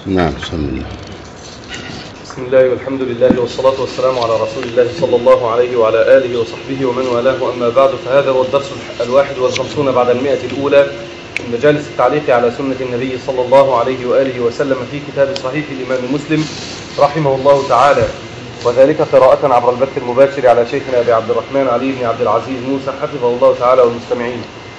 نعم. بسم الله. بسم الله والحمد لله والصلاة والسلام على رسول الله صلى الله عليه وعلى آله وصحبه ومن والاه، أما بعد، فهذا هو الدرس 51 بعد 100 الأولى من مجالس التعليق على سنة النبي صلى الله عليه وآله وسلم في كتاب صحيح الإمام مسلم رحمه الله تعالى، وذلك قراءة عبر البث المباشر على شيخنا أبي عبد الرحمن علي بن عبد العزيز موسى حفظه الله تعالى والمستمعين.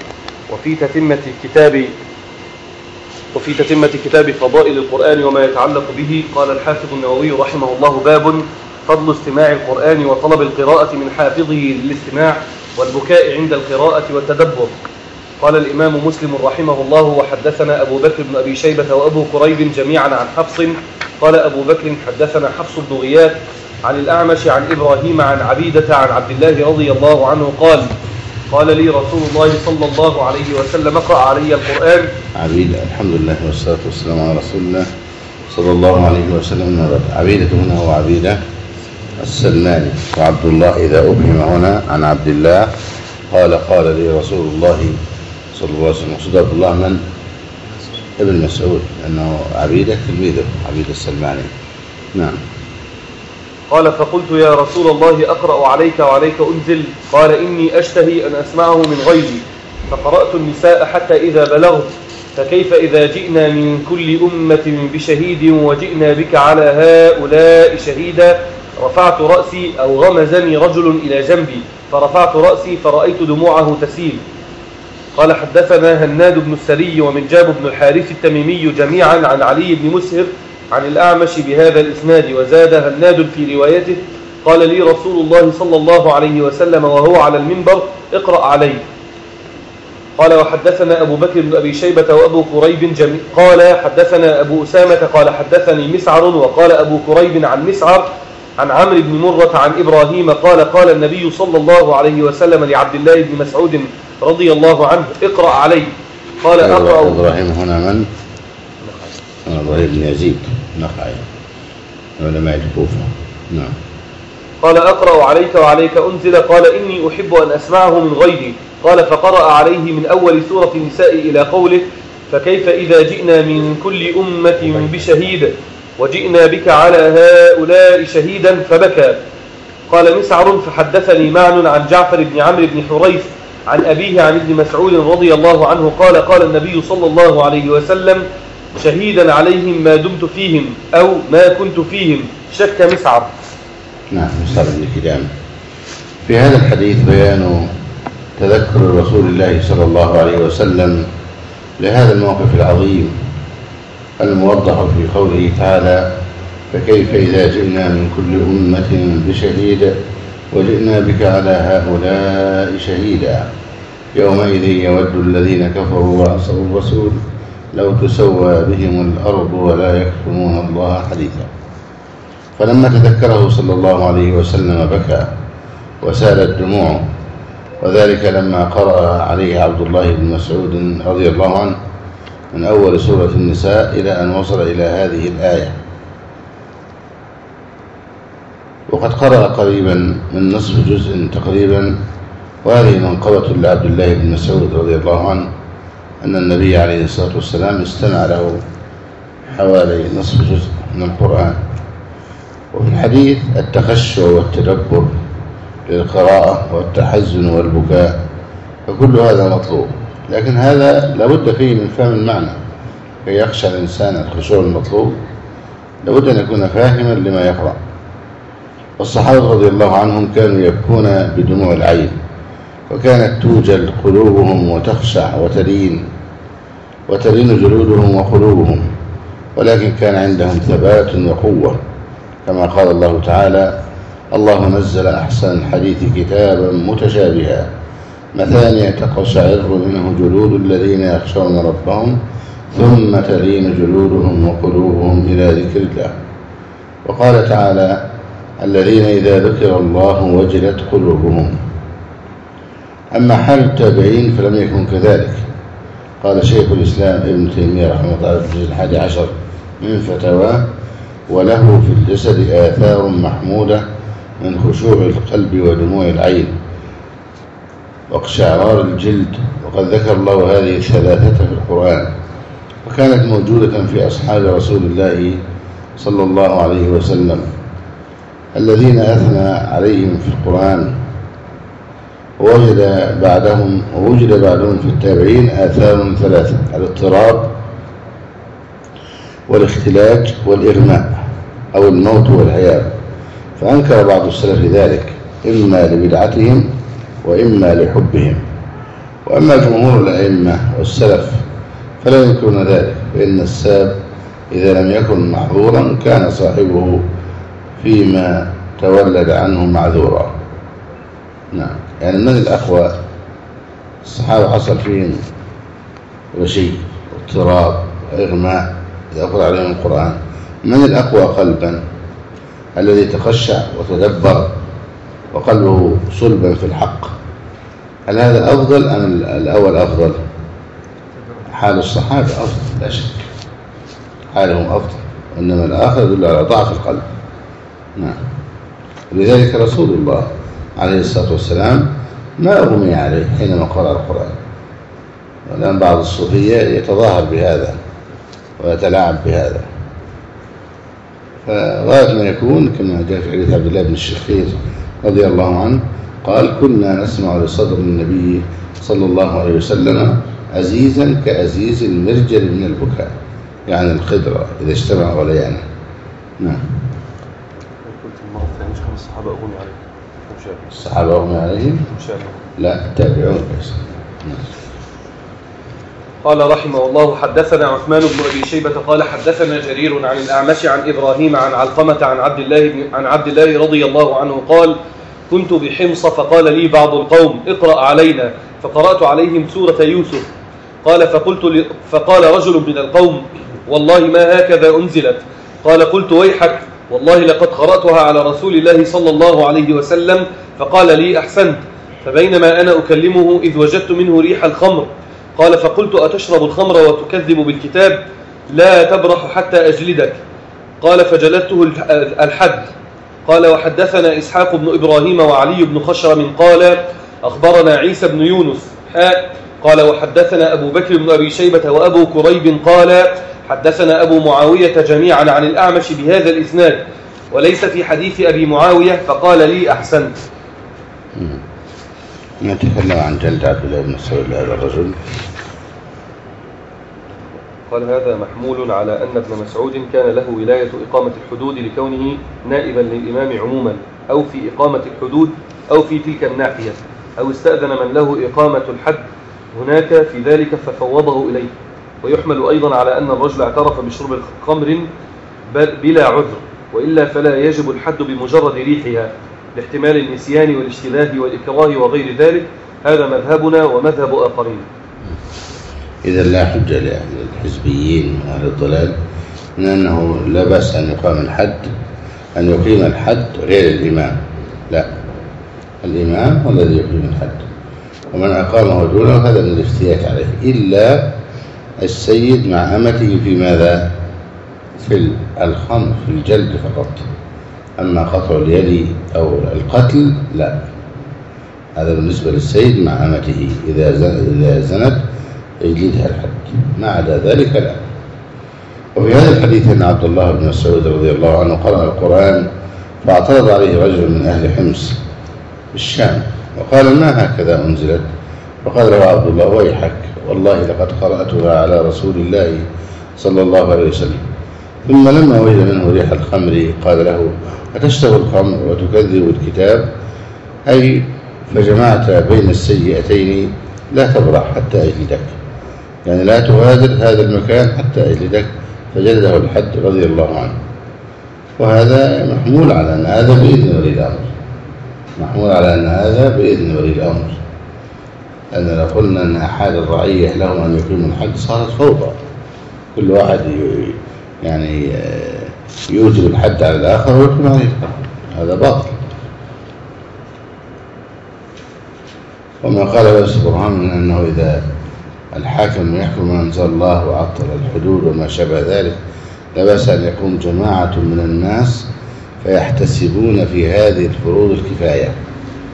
وفي تتمة كتاب فضائل القرآن وما يتعلق به، قال الحافظ النووي رحمه الله: باب فضل استماع القرآن وطلب القراءة من حافظه للاستماع والبكاء عند القراءة والتدبر. قال الإمام مسلم رحمه الله: وحدثنا أبو بكر بن أبي شيبة وأبو كريب جميعا عن حفص. قال أبو بكر: حدثنا حفص بن غياث عن الأعمش عن إبراهيم عن عبيدة عن عبد الله رضي الله عنه قال لي رسول الله صلى الله عليه وسلم: اقرأ علي القرآن. عبيدة، الحمد لله والصلاة والسلام على رسول الله صلى الله عليه وسلم. عبيدة هنا هو عبيدة السلماني، وعبد الله إذا أبهم هنا عن عبد الله قال لي رسول الله صلى الله عليه وسلم. مقصود عبد الله من؟ ابن مسعود، لأنه عبيدة تلميذه عبيدة السلماني. نعم. قال: فقلت يا رسول الله أقرأ عليك وعليك أنزل؟ قال: إني أشتهي أن أسمعه من غيري. فقرأت النساء حتى إذا بلغت: فكيف إذا جئنا من كل أمة بشهيد وجئنا بك على هؤلاء شهيدا؟ رفعت رأسي أو غمزني رجل إلى جنبي فرفعت رأسي فرأيت دموعه تسيل. قال: حدثنا هناد بن السري ومنجاب بن الحارث التميمي جميعا عن علي بن مسهر عن الأعمش بهذا الإسناد، وزاد هناد في روايته: قال لي رسول الله صلى الله عليه وسلم وهو على المنبر: اقرأ علي. قال: وحدثنا أبو بكر بن أبي شيبة وأبو كريب قال حدثنا أبو أسامة قال حدثني مسعر، وقال أبو كريب عن مسعر عن عمرو بن مرة عن إبراهيم قال النبي صلى الله عليه وسلم لعبد الله بن مسعود رضي الله عنه: اقرأ علي. قال: أقرأ. إبراهيم هنا من؟ إبراهيم بن يزيد نخعي، علماء الكوفة. نعم. قال: أقرأ عليك وعليك أنزل؟ قال: إني أحب أن أسمعه من غيري. قال: فقرأ عليه من أول سورة النساء إلى قوله: فكيف إذا جئنا من كل أمة بشهيد وجئنا بك على هؤلاء شهيدا؟ فبكى. قال مسعر: فحدثني معن عن جعفر بن عمرو بن حريث عن أبيه عن ابن مسعود رضي الله عنه قال النبي صلى الله عليه وسلم: شهيدا عليهم ما دمت فيهم أو ما كنت فيهم. شك مسعر. نعم. مسعر بن كدام. في هذا الحديث بيان تذكر رسول الله صلى الله عليه وسلم لهذا الموقف العظيم الموضح في قوله تعالى: فكيف إذا جئنا من كل أمة بشهيد وجئنا بك على هؤلاء شهيدا يومئذ يود الذين كفروا وعصوا الرسول لو تسوى بهم الأرض ولا يكتمون الله حديثا. فلما تذكره صلى الله عليه وسلم بكى وسالت دموعه، وذلك لما قرأ عليه عبد الله بن مسعود رضي الله عنه من أول سورة النساء إلى أن وصل إلى هذه الآية، وقد قرأ قريبا من نصف جزء تقريبا. وهذه منقبة لعبد الله بن مسعود رضي الله عنه أن النبي عليه الصلاة والسلام استمع له حوالي نصف جزء من القرآن. وفي الحديث التخشع والتدبر للقراءة والتحزن والبكاء، فكل هذا مطلوب، لكن هذا لابد فيه من فهم المعنى. كي يخشى الإنسان الخشوع المطلوب لابد أن يكون فاهما لما يقرأ. والصحابة رضي الله عنهم كانوا يبكون بدموع العين، وكانت توجل قلوبهم وتخشع وتلين جلودهم وقلوبهم، ولكن كان عندهم ثبات وقوة، كما قال الله تعالى: الله نزل أحسن الحديث كتابا متشابها مثانية تقشعر منه جلود الذين يخشون ربهم ثم تلين جلودهم وقلوبهم إلى ذكر الله. وقال تعالى: الذين إذا ذكر الله وجلت قلوبهم. أما حال التابعين فلم يكن كذلك. قال شيخ الإسلام ابن تيمية رحمه الله في الجزء 11 من فتاواه: وله في الجسد آثار محمودة من خشوع القلب ودموع العين واقشعرار الجلد، وقد ذكر الله هذه الثلاثة في القرآن. وكانت موجودة في أصحاب رسول الله صلى الله عليه وسلم الذين أثنى عليهم في القرآن، ووجد بعدهم في التابعين آثار ثلاثة: الاضطراب والاختلاج والإغماء أو الموت والعياذ. فأنكر بعض السلف ذلك إما لبدعتهم وإما لحبهم. وأما جمهور الأئمة والسلف فلا ينكرون ذلك، فإن الساب إذا لم يكن معذورا كان صاحبه فيما تولد عنه معذورا. نعم، يعني من الأخوة الصحابة حصل فيهم وشيء اضطراب وإغماء يقرأ عليهم القرآن. من الأقوى قلبا؟ الذي تخشع وتدبر وقلبه صلبا في الحق. هل هذا أفضل أم الأول أفضل؟ حال الصحابة أفضل لا شك، حالهم أفضل، وإنما الآخر يدل على ضعف القلب. نعم، لذلك رسول الله عليه الصلاة والسلام ما أغمي عليه حينما قرأ القرآن. والآن بعض الصوفية يتظاهر بهذا ويتلاعب بهذا. فغاية ما يكون كما جاء في حديث عبد الله بن الشخير رضي الله عنه قال: كنا نسمع لصدر النبي صلى الله عليه وسلم عزيزا كأزيز المرجل من البكاء، يعني الخضرة إذا اجتمع غليانه. نعم. قلت المرة الثانية كان الصحابة أغمي عليهم. الصحابة أغمي عليهم؟ لا، التابعون بس. قال رحمه الله: حدثنا عثمان بن أبي شيبة قال حدثنا جرير عن الأعمش عن إبراهيم عن علقمة عن عبد الله رضي الله عنه قال: كنت بحمص فقال لي بعض القوم: اقرأ علينا، فقرأت عليهم سورة يوسف. فقال رجل من القوم: والله ما هكذا أنزلت. قلت: ويحك، والله لقد قرأتها على رسول الله صلى الله عليه وسلم. فقال لي: أحسنت. فبينما أنا أكلمه إذ وجدت منه ريح الخمر. فقلت: أتشرب الخمر وتكذب بالكتاب؟ لا تبرح حتى أجلدك. فجلدته الحد. وحدثنا إسحاق بن إبراهيم وعلي بن خشرم قال أخبرنا عيسى بن يونس وحدثنا أبو بكر بن أبي شيبة وأبو كريب قال حدثنا أبو معاوية جميعا عن الأعمش بهذا الإسناد، وليس في حديث أبي معاوية. فقال لي: أحسنت. نتكلم عن جلد عبد الله بن مسعود هذا الرجل. قال: هذا محمول على أن ابن مسعود كان له ولاية إقامة الحدود لكونه نائبا للإمام عموما، أو في إقامة الحدود أو في تلك الناحية، أو استأذن من له إقامة الحد هناك في ذلك ففوضه إليه. ويحمل أيضا على أن الرجل اعترف بشرب خمر بلا عذر، وإلا فلا يجب الحد بمجرد ريحها لاحتمال النسيان والاشتباه والإكراه وغير ذلك. هذا مذهبنا ومذهب آخرين. إذا لا حجة لأهل الحزبيين وأهل الضلال من أنه لا بأس أن يقيم الحد غير الإمام. لا، الإمام هو الذي يقيم الحد، ومن أقامه دونه هذا من الافتيات عليه، إلا السيد مع أمته في ماذا؟ في الخمر، في الجلد فقط. أما قطع اليد أو القتل لا، هذا بالنسبة للسيد مع أمته إذا زنت يجلدها الحد، ما عدا ذلك لا. وفي هذا الحديث أن عبد الله بن مسعود رضي الله عنه قرأ القرآن فاعترض عليه رجل من أهل حمص بالشام وقال: ما هكذا أنزلت؟ فقال له عبد الله: ويحك، والله لقد قرأتها على رسول الله صلى الله عليه وسلم. ثم لما وجد منه ريح الخمر قال له: أتشرب الخمر وتكذب الكتاب؟ أي فجمعت بين السيئتين، لا تبرح حتى أجلدك، يعني لا تغادر هذا المكان حتى أجلدك. فجلده الحد رضي الله عنه. وهذا محمول على أن هذا بإذن ولي الأمر، محمول على أن هذا بإذن ولي الأمر. لأن لو قلنا أن أحد الرعية لهم أن يقيموا الحد صارت فوضى، كل واحد يعني يوجب الحد على الآخر ويقيم عليه الحد، هذا باطل. وما قال بس برهان من أنه إذا الحاكم يحكم ما أنزل الله وعطل الحدود وما شابه ذلك لا بأس أن يقوم جماعة من الناس فيحتسبون في هذه الفروض الكفاية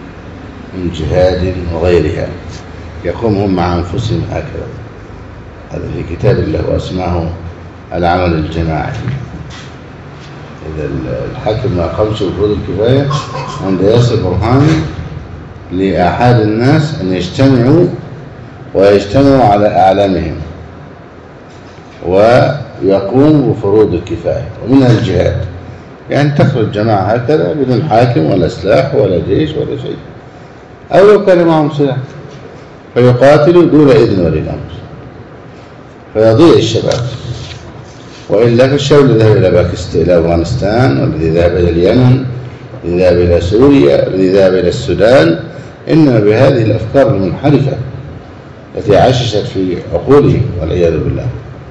من جهاد وغيرها، يقوم هم مع أنفسهم هكذا. هذا في كتاب الله واسماه العمل الجماعي. إذا الحاكم ما أقامش بفروض الكفاية عند ياسر برهاني لأحد الناس أن يجتمعوا على أعلامهم ويقوم بفروض الكفاية، ومنها الجهاد، يعني تخرج جماعة هكذا بدون حاكم ولا سلاح ولا جيش ولا شيء، أو لو كان معهم سلاح فيقاتلوا دون إذن ولي الأمر فيضيع الشباب. وإلا فالشباب الذي ذهب إلى باكستان إلى أفغانستان، والذي ذهب إلى اليمن، والذي ذهب إلى سوريا، والذي ذهب إلى السودان، إنما بهذه الأفكار المنحرفة التي عششت في عقولهم والعياذ بالله.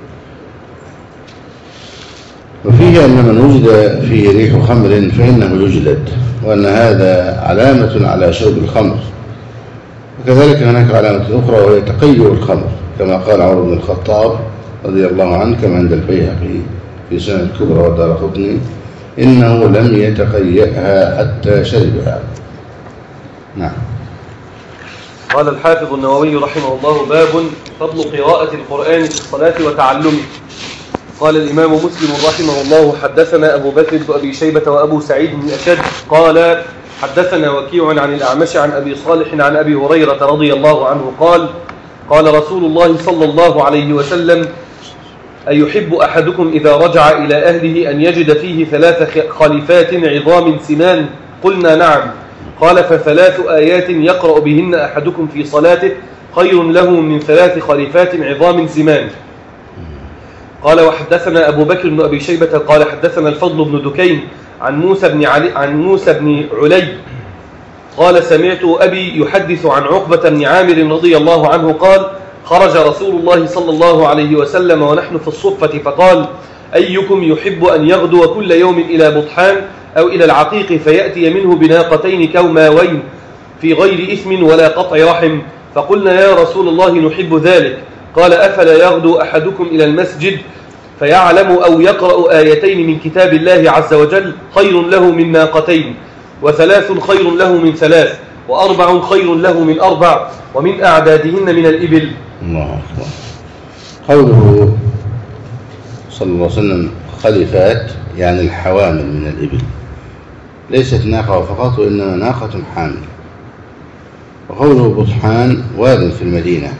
وفيه أن من وجد فيه ريح خمر فإنه يجلد، وأن هذا علامة على شرب الخمر. وكذلك هناك علامة أخرى وهي تقيؤ الخمر، كما قال عمر بن الخطاب رضي الله عنه كما عند البيهقي في سنن الكبرى والدارقطني: إنه لم يتقيأها حتى شربها. نعم. قال الحافظ النووي رحمه الله: باب فضل قراءة القرآن في الصلاة وتعلمه. قال الإمام مسلم رحمه الله: حدثنا أبو بكر بن أبي شيبة وأبو سعيد بن أشد قال حدثنا وكيع عن الأعمش عن أبي صالح عن أبي هريرة رضي الله عنه قال: قال رسول الله صلى الله عليه وسلم: أيحب أحدكم إذا رجع إلى أهله أن يجد فيه 3 خليفات عظام سمان؟ قلنا نعم. قال: فثلاث آيات يقرأ بهن أحدكم في صلاته خير له من 3 خليفات عظام سمان. قال: وحدثنا أبو بكر بن أبي شيبة قال حدثنا الفضل بن دكين عن موسى بن علي قال: سمعت أبي يحدث عن عقبة بن عامر رضي الله عنه قال: خرج رسول الله صلى الله عليه وسلم ونحن في الصفة فقال: أيكم يحب أن يغدو كل يوم إلى بطحان أو إلى العقيق فيأتي منه بناقتين كوماوين في غير إثم ولا قطع رحم؟ فقلنا: يا رسول الله نحب ذلك. قال: أفلا يغدو أحدكم إلى المسجد فيعلم أو يقرأ آيتين من كتاب الله عز وجل خير له من ناقتين، و3 خير له من 3، و4 خير له من 4، ومن أعدادهن من الإبل. الله أكبر. قوله صلى الله عليه وسلم خليفات يعني الحوامل من الإبل، ليست ناقة فقط وإنما ناقة حامل. وقوله بطحان واد في المدينة.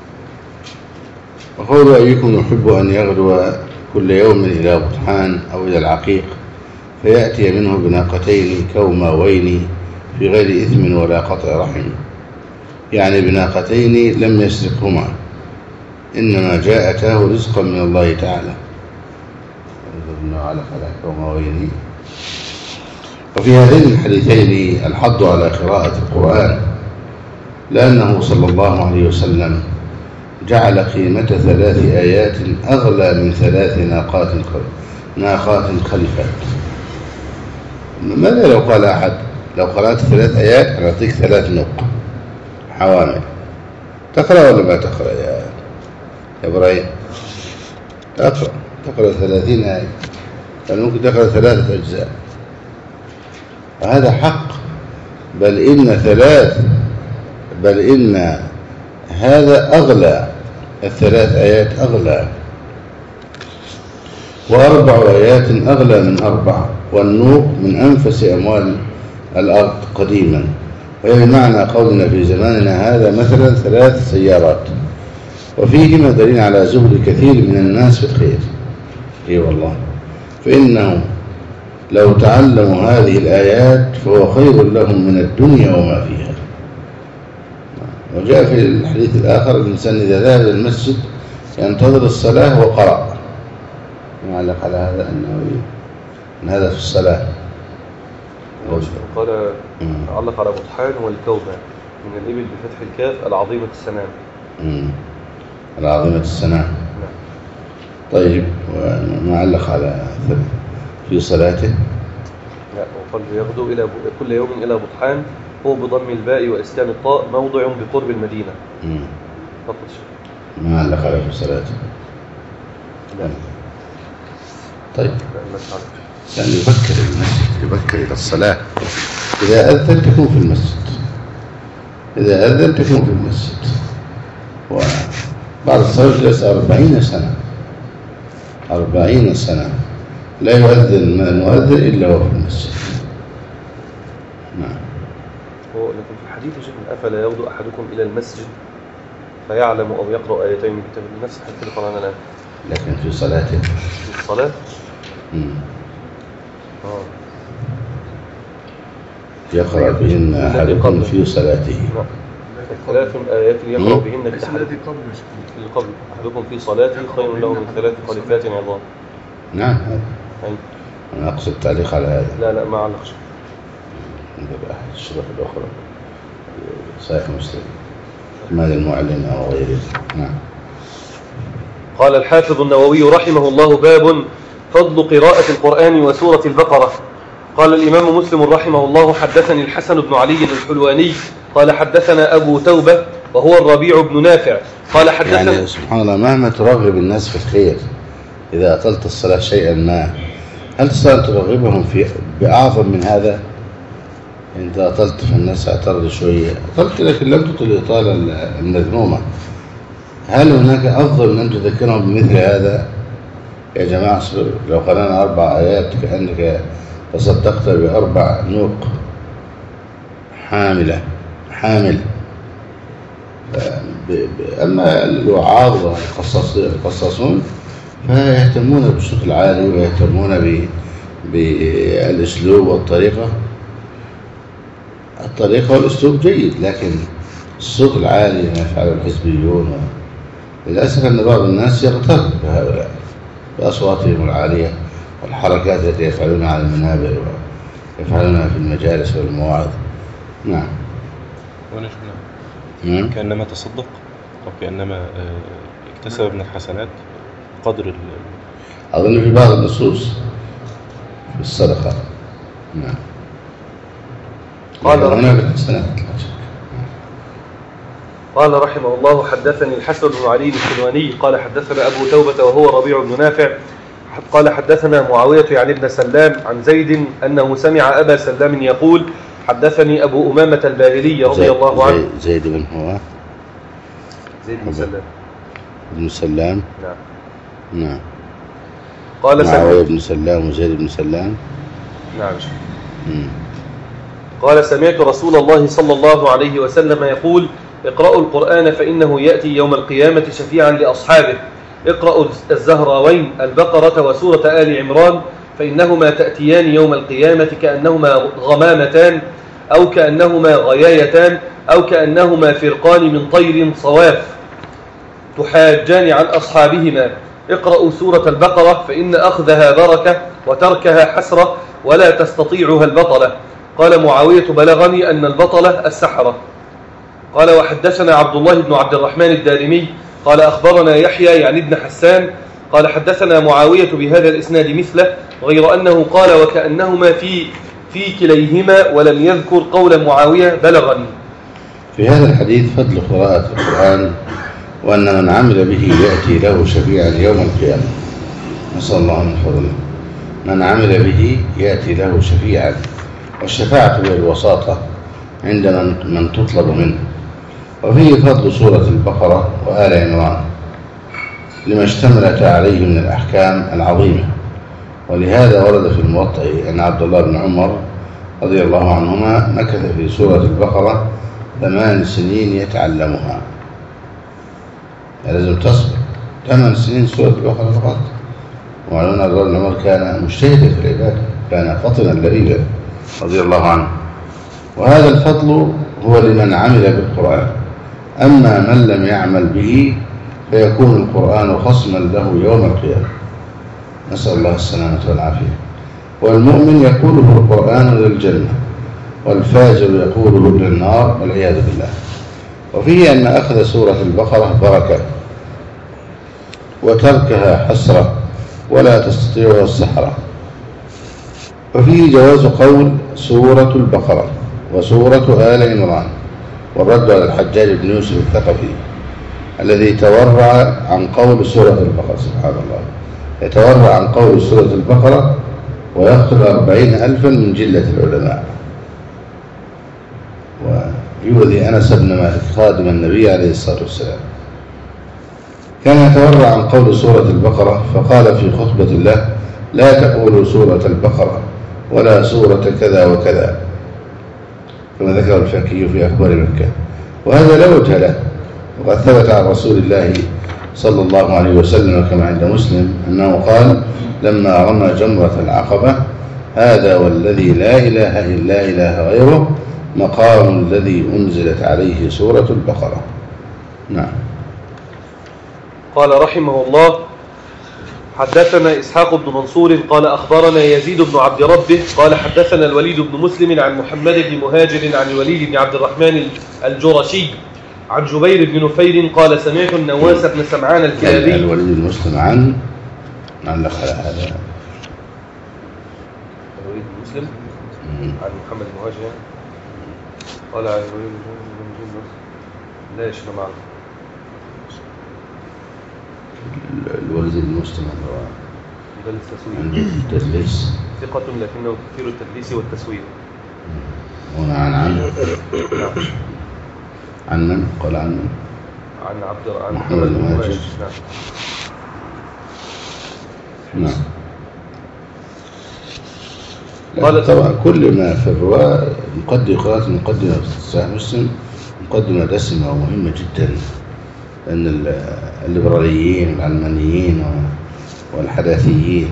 وقوله أيكم يحب أن يغدو كل يوم إلى بطحان أو إلى العقيق فيأتي منه بناقتين كوماوين في غير إثم ولا قطع رحم، يعني بناقتين لم يسرقهما، إنما جاءتاه رزقا من الله تعالى. وفي هذين الحديثين الحض على قراءة القرآن، لأنه صلى الله عليه وسلم جعل قيمة 3 آيات أغلى من 3 ناقات خليفات. ماذا لو قال أحد: لو قرأت 3 آيات أعطيك 3 نقط حوامل؟ تقرأ ولا ما تقرأ يا إبراهيم؟ تقرأ 30 آية، فممكن تقرأ 3 أجزاء. وهذا حق، بل إن هذا أغلى، 3 آيات أغلى، و4 آيات أغلى من 4، والنوق من أنفس أموال الأرض قديما. وهي معنى قولنا في زماننا هذا مثلا 3 سيارات، وفيهما دليل على زهد كثير من الناس في الخير. اي والله، فإنه لو تعلموا هذه الآيات فهو خير لهم من الدنيا وما فيها. وجاء في الحديث الآخر: الإنسان إذا ذهب إلى المسجد ينتظر الصلاة وقرأ. يعلق على هذا النووي أن هذا في الصلاة. قال علق على بطحان والكومة من الإبل بفتح الكاف العظيمة السنام. العظيمة السنام. طيب، وما علق على في صلاته؟ لا، وقال يغدو إلى كل يوم إلى بطحان، هو بضم الباء وإسكان الطاء، موضع بقرب المدينة. فقط. ما علق على في صلاته؟ لا. طيب، يعني يبكر المسجد، يبكر إلى الصلاة. إذا أذن تكون في المسجد، بعض الصلاة جلس 40 سنة، 40 سنة لا يؤذن من المؤذن إلا وهو في المسجد. نعم. لكن في الحديث يا شيخ أفلا يغدو أحدكم إلى المسجد فيعلم أو يقرأ آيتين من كتاب الله، نفس الحديث اللي قرأنا الآن. لكن في صلاته، في الصلاة يقرأ بهن أحدكم في صلاته. ثلاث آيات يقرأ بهن الذي قبل أحدكم في صلاته خير له من 3 خليفات عظام. نعم هذا. أنا أقصد تعليق على هذا. لا ما علقش. نبقى أحد الشروح الأخرى صحيح مسلم ماذا المعلم أو غيره. نعم. قال الحافظ النووي رحمه الله: باب فضل قراءة القرآن وسورة البقرة. قال الإمام مسلم رحمه الله: حدثني الحسن بن علي الحلواني قال حدثنا أبو توبة وهو الربيع بن نافع قال حدثنا. يعني سبحان الله مهما ترغب الناس في الخير إذا أطلت الصلاة شيئا ما، هل تستطيع أن ترغبهم في بأعظم من هذا؟ أنت أطلت في الناس اعترض شوية، أطلت لكن لم تطل الإطالة المذمومة. هل هناك أفضل من أن تذكرهم بمثل هذا؟ يا جماعة اصبروا، لو قرأنا 4 آيات كأنك تصدقت ب4 نوق حامل. أما الوعاظ والقصاصون فيهتمون بالصوت العالي ويهتمون بالأسلوب والطريقة. والأسلوب جيد، لكن الصوت العالي ما يفعله الحزبيون للأسف أن بعض الناس يغتر بهؤلاء بأصواتهم العالية والحركات التي يفعلونها على المنابر ويفعلونها في المجالس والمواعظ. نعم. كأنما تصدق أو كأنما اكتسب من الحسنات قدر أظن في بعض النصوص في الصدقة. نعم. قال رحمه الله: حدثني الحسن بن علي الحلواني قال حدثنا أبو توبة وهو ربيع بن نافع قال حدثنا معاوية يعني ابن سلام عن زيد أنه سمع أبا سلام يقول: حدثني أبو أمامة الباهلي رضي الله عنه. زيد بن هو زيد بن سلام بن سلام. نعم. قال معاوية بن سلام وزيد بن سلام. نعم. قال: سمعت رسول الله صلى الله عليه وسلم يقول: اقرأوا القرآن فإنه يأتي يوم القيامة شفيعا لأصحابه. اقرأوا الزهراوين البقرة وسورة آل عمران فإنهما تأتيان يوم القيامة كأنهما غمامتان أو كأنهما غيايتان أو كأنهما فرقان من طير صواف تحاجان عن أصحابهما. اقرأوا سورة البقرة فإن أخذها بركة وتركها حسرة ولا تستطيعها البطلة. قال معاوية: بلغني أن البطلة السحرة. قال: وحدثنا عبد الله بن عبد الرحمن الدارمي قال أخبرنا يحيى يعني ابن حسان قال حدثنا معاوية بهذا الإسناد مثله غير أنه قال: وكأنهما في كليهما ولم يذكر قول معاوية بلغني. في هذا الحديث فضل قراءة القرآن وأن من عمل به يأتي له شفيعا يوم القيامة. نسأل الله من فضله. من عمل به يأتي له شفيعا، والشفاعة هي الوساطة عند من تطلب منه. وفيه فضل سورة البقرة وآل عمران لما اشتملت عليه من الأحكام العظيمة. ولهذا ورد في الموطأ أن عبد الله بن عمر رضي الله عنهما مكث في سورة البقرة 8 سنين يتعلمها. لازم تصبر 8 سنين سورة البقرة فقط. وعلونا عبد الله بن عمر كان مجتهدا في العبادة، كان فطنا لبيبا رضي الله عنه. وهذا الفضل هو لمن عمل بالقرآن. أما من لم يعمل به فيكون القرآن خصما له يوم القيامة. نسأل الله السلامة والعافية. والمؤمن يقوله القرآن للجنة، والفاجر يقوله للنار والعياذ بالله. وفيه أن أخذ سورة البقرة بركة وتركها حسرة ولا تستطيعها السحرة. وفيه جواز قول سورة البقرة وسورة آل عمران، والرد على الحجاج بن يوسف الثقفي الذي تورع عن قول سورة البقرة. سبحان الله، يتورع عن قول سورة البقرة ويقتل 40,000 من جلة العلماء. ويؤذي أنس بن مالك خادم النبي عليه الصلاة والسلام. كان يتورع عن قول سورة البقرة، فقال في خطبة له: لا تقولوا سورة البقرة ولا سورة كذا وكذا، كما ذكر الفقيه في أخبار مكة، وهذا لا وجه له. وقد ثبت عن رسول الله صلى الله عليه وسلم كما عند مسلم أنه قال لما رمى جمرة العقبة: هذا والذي لا إله إلا إله غيره مقام الذي أنزلت عليه سورة البقرة. نعم. قال رحمه الله: حدثنا إسحاق بن منصور قال أخبرنا يزيد بن عبد ربه قال حدثنا الوليد بن مسلم عن محمد بن مهاجر عن الوليد بن عبد الرحمن الجرشي عن جبير بن نفير قال سمعت النواس بن سمعان الكلابي. الوليد بن مسلم عن علق على هذا الوليد بن مسلم عن محمد بن مهاجر قال عن الوليد بن مسلم لا يشفى معه. الوليد بن مسلم عنده التدليس، ثقة لكنه كثير التدليس والتسوير. هنا عن من؟ قال عن من؟ عن محمد بن مهاجر. نعم. قال طبعا كل ما في الرواية قراءة المقدمة في صحيح مسلم مقدمة دسمة ومهمة جدا، لأن الليبراليين والعلمانيين والحداثيين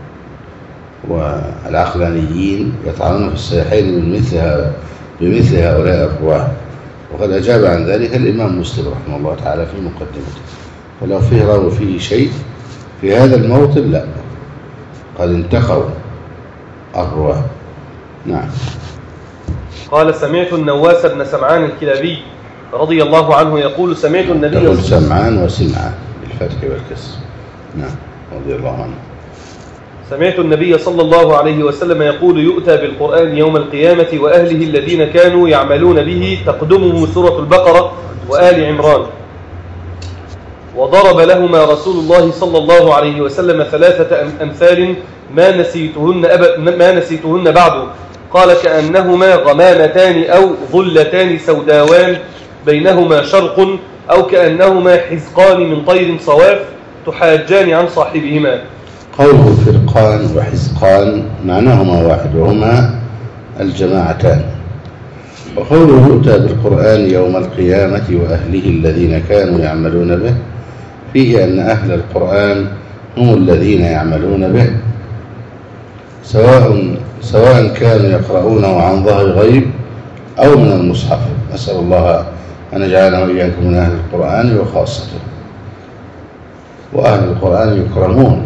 والعقلانيين يطعنون في الصحيحين بمثل هؤلاء الرواة، وقد أجاب عن ذلك الإمام مسلم رحمه الله تعالى في مقدمته. فلو فيه راوي فيه شيء في هذا الموطن لا، قد انتقوا الرواة. نعم. قال سمعت النواس بن سمعان الكلابي رضي الله عنه يقول سمعت النبي تقول سمعان وسمعان بالفتح والكسر. نعم رضي الله عنه. سمعت النبي صلى الله عليه وسلم يقول يؤتى بالقرآن يوم القيامة وأهله الذين كانوا يعملون به تقدمه سورة البقرة وآل عمران، وضرب لهما رسول الله صلى الله عليه وسلم 3 أمثال ما نسيتهن بعد. قال كأنهما غمامتان أو ظلتان سوداوان بينهما شرق، أو كأنهما حزقان من طير صواف تحاجان عن صاحبهما. قوله فرقان وحزقان معناهما واحد، وهما الجماعتان. وقوله يؤتى بالقرآن يوم القيامة وأهله الذين كانوا يعملون به فيه أن أهل القرآن هم الذين يعملون به، سواء كانوا يقرؤونه عن ظهر غيب أو من المصحف. أسأل الله أن يجعلنا وإياكم من أهل القرآن وخاصته. وأهل القرآن يكرمون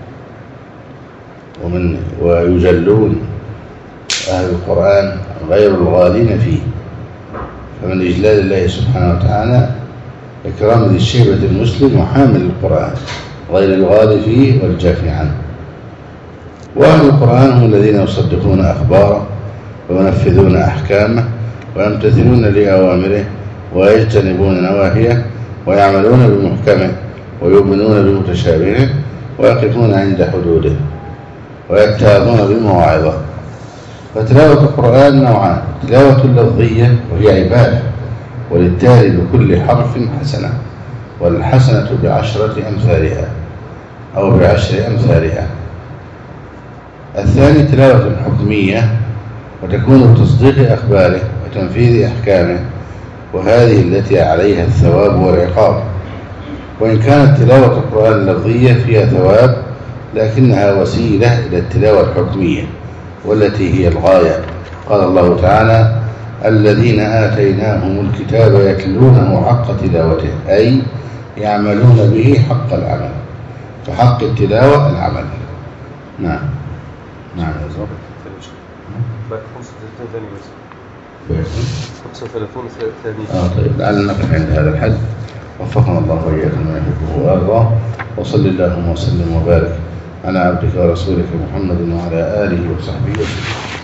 ويجلون، أهل القرآن غير الغالين فيه، فمن إجلال الله سبحانه وتعالى إكرام ذي الشيبة المسلم وحامل القرآن غير الغالي فيه والجافي عنه. وأهل القرآن هم الذين يصدقون أخباره وينفذون أحكامه ويمتثلون لأوامره ويجتنبون نواهيه ويعملون بمحكمه ويؤمنون بمتشابهه ويقفون عند حدوده ويتعظون بمواعظه. فتلاوة القرآن نوعان: تلاوة لفظية وهي عبادة، وللتالي بكل حرف حسنة، والحسنة ب10 أمثالها أو ب10 أمثالها. الثاني تلاوة حكمية، وتكون بتصديق أخباره وتنفيذ أحكامه، وهذه التي عليها الثواب والعقاب. وإن كانت تلاوة القرآن اللفظية فيها ثواب، لكنها وسيلة إلى التلاوة الحكمية والتي هي الغاية. قال الله تعالى: الذين آتيناهم الكتاب يتلونه حق تلاوته، أي يعملون به حق العمل، فحق التلاوة العمل. نعم. نعم. 35 ثانية. طيب لعلنا نقف عند هذا الحد. وفقنا الله وإياكم ما يحبه ويرضى، وصل اللهم وسلم وبارك على عبدك ورسولك محمد وعلى آله وصحبه وسلم.